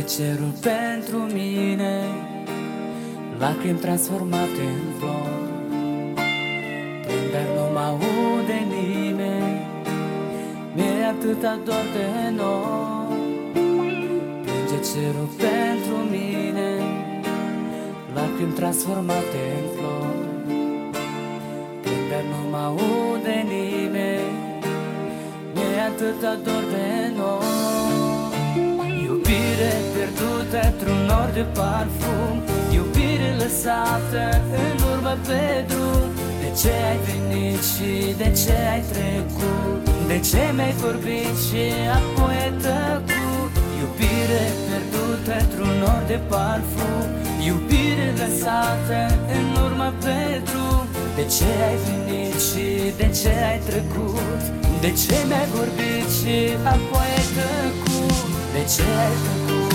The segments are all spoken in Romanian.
cerul pentru mine, lacrimi transformate în flori. Plâng, dar nu mă aude nimeni, mi-e atâta dor de noi. Plânge cerul pentru mine, lacrimi transformate în flori. Plâng, dar nu mă aude nimeni, mi-e atâta dor de noi. Iubire pierdută într-un nor de parfum, iubire lăsată în urmă pe drum. De ce ai venit și de ce ai trecut? De ce mi-ai vorbit și apoi ai tăcut? Iubire pierdută într-un nor de parfum, iubire lăsată în urmă pe drum. De ce ai venit și de ce ai trecut? De ce mi-ai vorbit și apoi ai tăcut? De ce ai tăcut?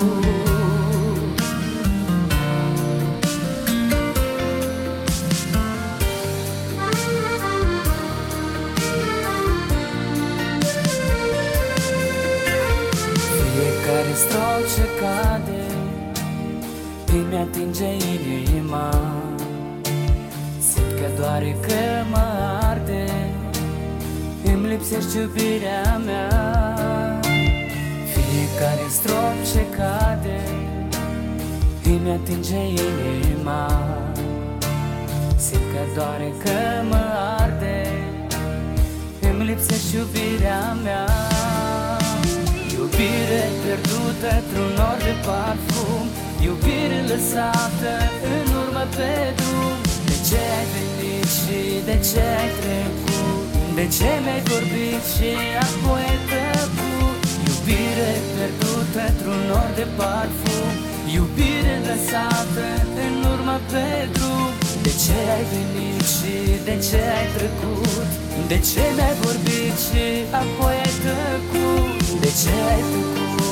Fiecare strop ce cade îmi atinge inima. Simt că doare, că mă arde, îmi lipsește iubirea mea. Fiecare strop ce cade îmi atinge inima. Simt că doare, că mă arde, îmi lipsește iubirea mea. Iubire pierdută într-un nor de parfum, iubire lăsată în urmă pe drum. De ce ai venit și de ce ai trecut? De ce mi-ai vorbit și apoi ai tăcut? Iubire pierdută într-un nor de parfum, iubire lăsată în urmă pe drum. De ce ai venit și de ce ai trecut? De ce mi-ai vorbit și apoi ai tăcut? De ce ai tăcut?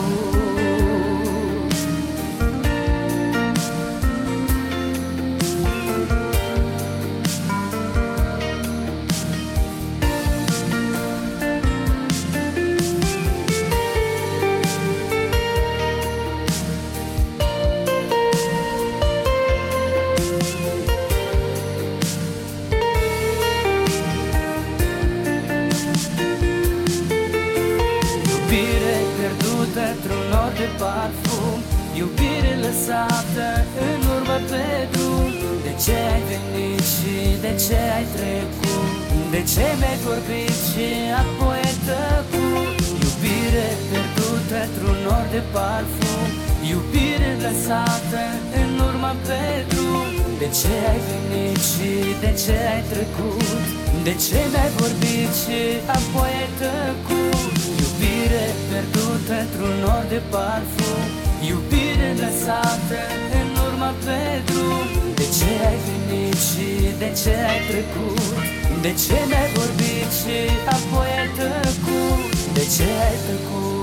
Iubire pierdută într-un nor de parfum, iubire lăsată în urmă pe drum. De ce ai venit și de ce ai trecut? De ce mi-ai vorbit și apoi ai tăcut? Iubire pierdută într-un nor de parfum, iubire lăsată în urmă pe drum. De ce ai venit și de ce ai trecut? De ce mi-ai vorbit și apoi ai tăcut? Iubire pierdută într-un nor de parfum, iubire lăsată în urmă pe drum. De ce ai venit și de ce ai trecut? De ce mi-ai vorbit și apoi ai tăcut? De ce ai tăcut?